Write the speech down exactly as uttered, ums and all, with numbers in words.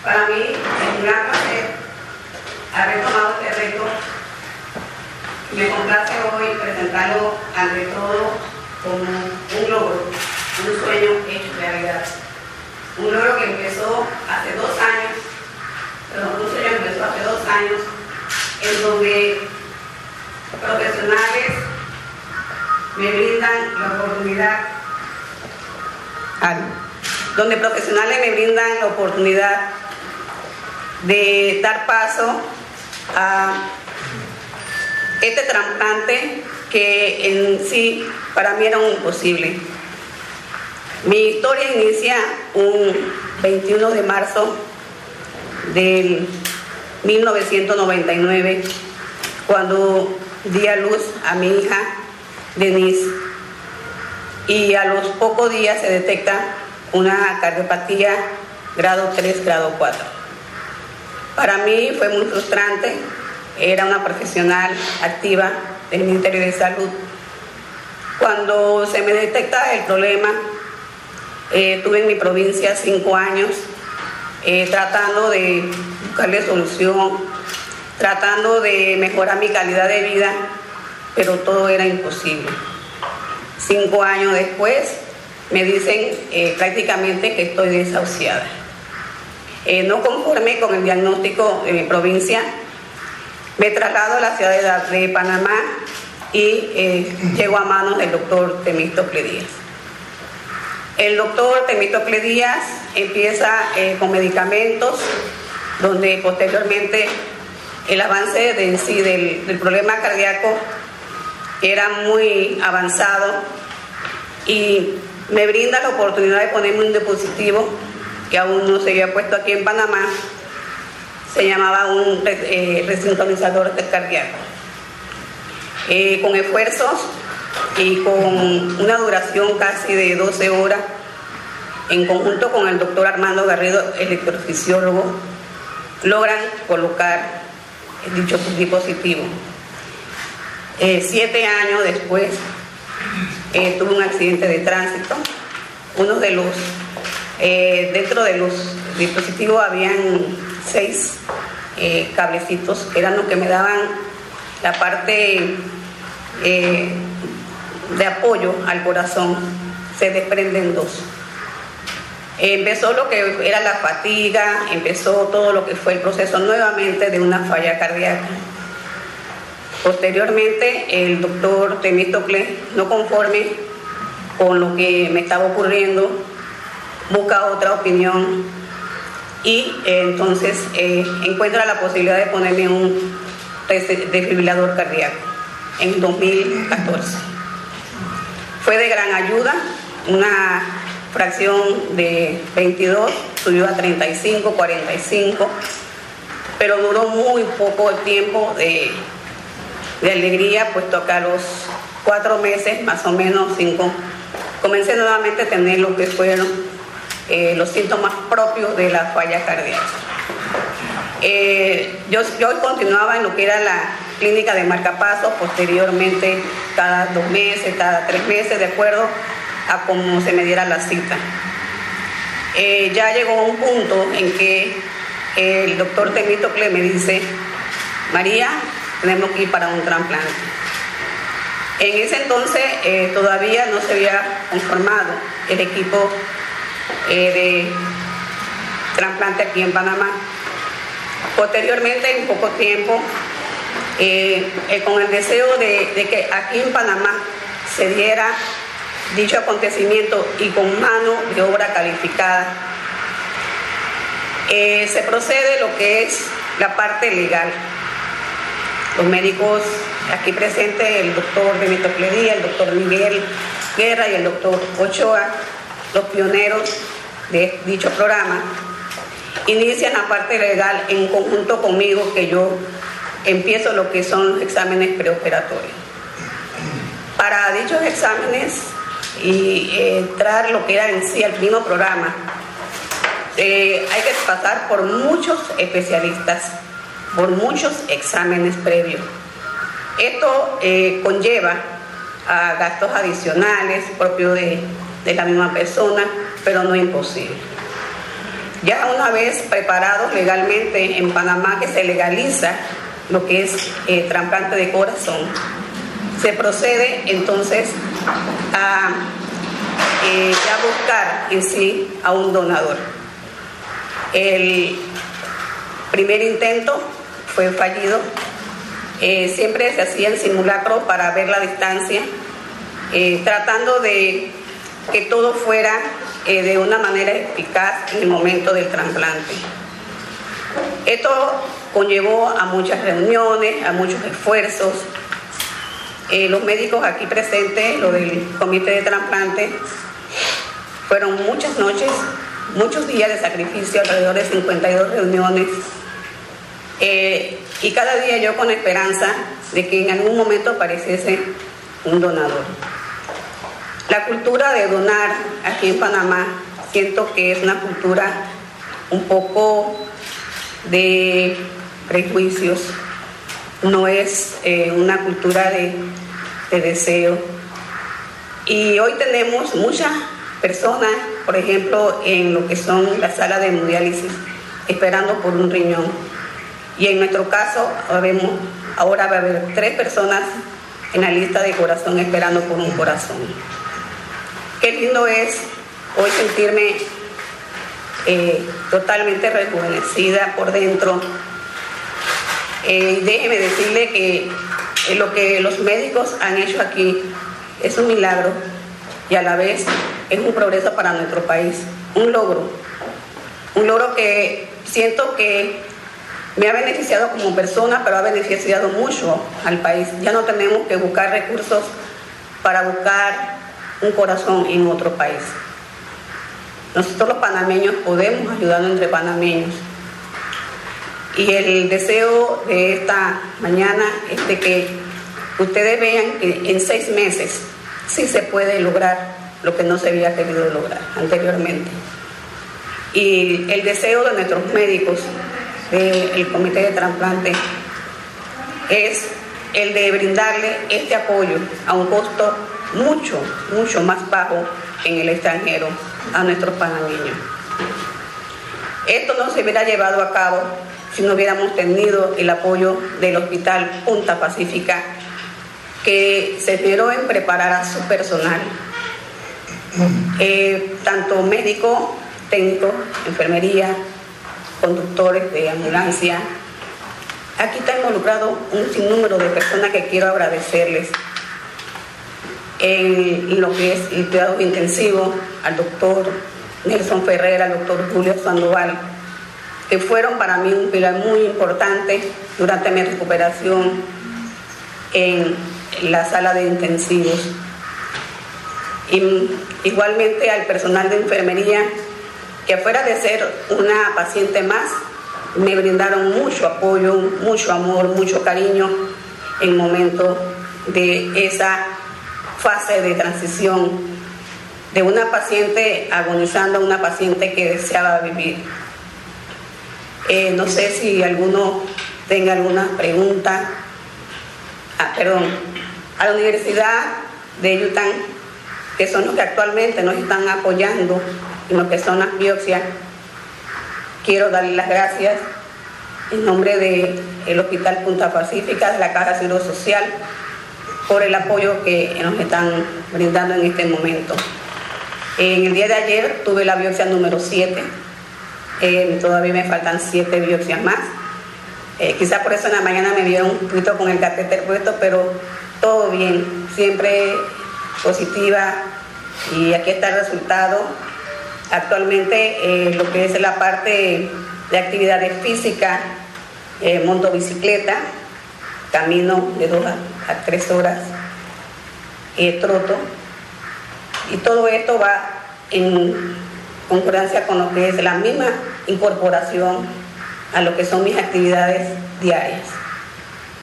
Para mí es un gran placer haber tomado este reto. Me complace hoy presentarlo ante todo como un logro, un sueño hecho realidad. Un logro que empezó hace dos años, perdón, un sueño que empezó hace dos años, en donde profesionales me brindan la oportunidad, donde profesionales me brindan la oportunidad de dar paso a este trasplante que en sí para mí era un imposible. Mi historia inicia un veintiuno de marzo del mil novecientos noventa y nueve, cuando di a luz a mi hija Denise, y a los pocos días se detecta una cardiopatía grado tres, grado cuatro. Para mí fue muy frustrante. Era una profesional activa del Ministerio de Salud. Cuando se me detecta el problema, eh, tuve en mi provincia cinco años eh, tratando de buscarle solución, tratando de mejorar mi calidad de vida, pero todo era imposible. Cinco años después me dicen eh, prácticamente que estoy desahuciada. Eh, no conforme con el diagnóstico de mi provincia, me traslado a la ciudad de, de Panamá y eh, llego a manos del doctor Temístocle Díaz. El doctor Temístocle Díaz empieza eh, con medicamentos, donde posteriormente el avance de, en sí del, del problema cardíaco era muy avanzado y me brinda la oportunidad de ponerme un dispositivo que aún no se había puesto aquí en Panamá. Se llamaba un eh, resintonizador cardíaco. Eh, con esfuerzos y con una duración casi de doce horas, en conjunto con el doctor Armando Garrido, electrofisiólogo, logran colocar dicho dispositivo. Eh, siete años después, eh, tuve un accidente de tránsito. Uno de los, eh, dentro de los dispositivos habían seis eh, cablecitos, que eran los que me daban la parte eh, de apoyo al corazón. Se desprenden dos. Eh, empezó lo que era la fatiga, empezó todo lo que fue el proceso nuevamente de una falla cardíaca. Posteriormente, el doctor Temístocle, no conforme con lo que me estaba ocurriendo, busca otra opinión y eh, entonces eh, encuentra la posibilidad de ponerme un desfibrilador cardíaco en dos mil catorce. Fue de gran ayuda, una fracción de veintidós subió a treinta y cinco, cuarenta y cinco, pero duró muy poco tiempo de, de alegría, puesto que a los cuatro meses, más o menos cinco, comencé nuevamente a tener lo que fueron eh, los síntomas propios de la falla cardíaca. Eh, yo, yo continuaba en lo que era la clínica de marcapasos, posteriormente cada dos meses, cada tres meses, de acuerdo a cómo se me diera la cita. Eh, ya llegó un punto en que el doctor Temístocle me dice: María, tenemos que ir para un trasplante. En ese entonces eh, todavía no se había conformado el equipo eh, de trasplante aquí en Panamá. Posteriormente, en poco tiempo, eh, eh, con el deseo de, de que aquí en Panamá se diera dicho acontecimiento y con mano de obra calificada, eh, se procede lo que es la parte legal. Los médicos aquí presentes, el doctor Temístocle Díaz, el doctor Miguel Guerra y el doctor Ochoa, los pioneros de dicho programa, inician la parte legal en conjunto conmigo, que yo empiezo lo que son los exámenes preoperatorios. Para dichos exámenes y eh, entrar lo que era en sí el mismo programa, eh, hay que pasar por muchos especialistas, por muchos exámenes previos. Esto eh, conlleva a gastos adicionales propios de, de la misma persona, pero no imposible. Ya una vez preparados legalmente en Panamá, que se legaliza lo que es eh, trasplante de corazón, se procede entonces a eh, ya buscar en sí a un donador. El primer intento fue fallido. Eh, siempre se hacía el simulacro para ver la distancia, eh, tratando de que todo fuera eh, de una manera eficaz en el momento del trasplante. Esto conllevó a muchas reuniones, a muchos esfuerzos. Eh, los médicos aquí presentes, lo del comité de trasplante, fueron muchas noches, muchos días de sacrificio, alrededor de cincuenta y dos reuniones. Eh, y cada día yo con esperanza de que en algún momento apareciese un donador. La cultura de donar aquí en Panamá, siento que es una cultura un poco de prejuicios, no es eh, una cultura de, de deseo. Y hoy tenemos muchas personas, por ejemplo, en lo que son las salas de hemodiálisis, esperando por un riñón. Y en nuestro caso, vemos, ahora va a haber tres personas en la lista de corazón esperando por un corazón. Qué lindo es hoy sentirme eh, totalmente rejuvenecida por dentro. Eh, déjeme decirle que eh, lo que los médicos han hecho aquí es un milagro y a la vez es un progreso para nuestro país, un logro, un logro que siento que me ha beneficiado como persona, pero ha beneficiado mucho al país. Ya no tenemos que buscar recursos para buscar un corazón en otro país. Nosotros los panameños podemos ayudarnos entre panameños. Y el deseo de esta mañana es de que ustedes vean que en seis meses sí se puede lograr lo que no se había querido lograr anteriormente. Y el deseo de nuestros médicos del comité de trasplante es el de brindarle este apoyo a un costo mucho, mucho más bajo en el extranjero a nuestros panameños. Esto no se hubiera llevado a cabo si no hubiéramos tenido el apoyo del Hospital Punta Pacífica, que se esmeró en preparar a su personal, eh, tanto médico, técnico, enfermería, conductores de ambulancia. Aquí está involucrado un sinnúmero de personas que quiero agradecerles. En lo que es el cuidado intensivo, al doctor Nelson Ferrer, al doctor Julio Sandoval, que fueron para mí un pilar muy importante durante mi recuperación en la sala de intensivos. Y igualmente al personal de enfermería, que fuera de ser una paciente más, me brindaron mucho apoyo, mucho amor, mucho cariño en el momento de esa fase de transición de una paciente agonizando a una paciente que deseaba vivir. Eh, no sé si alguno tenga alguna pregunta. Ah, perdón. A la Universidad de Utah, que son los que actualmente nos están apoyando en lo que son las biopsias, quiero darles las gracias en nombre del Hospital Punta Pacífica, de la Caja de Seguro Social, por el apoyo que nos están brindando en este momento. En el día de ayer tuve la biopsia número siete, eh, todavía me faltan siete biopsias más. Eh, quizá por eso en la mañana me vieron un poquito con el catéter puesto, pero todo bien, siempre positiva, y aquí está el resultado. Actualmente eh, lo que es la parte de actividades físicas, eh, monto bicicleta, camino de dos a tres horas, eh, troto, y todo esto va en concordancia con lo que es la misma incorporación a lo que son mis actividades diarias.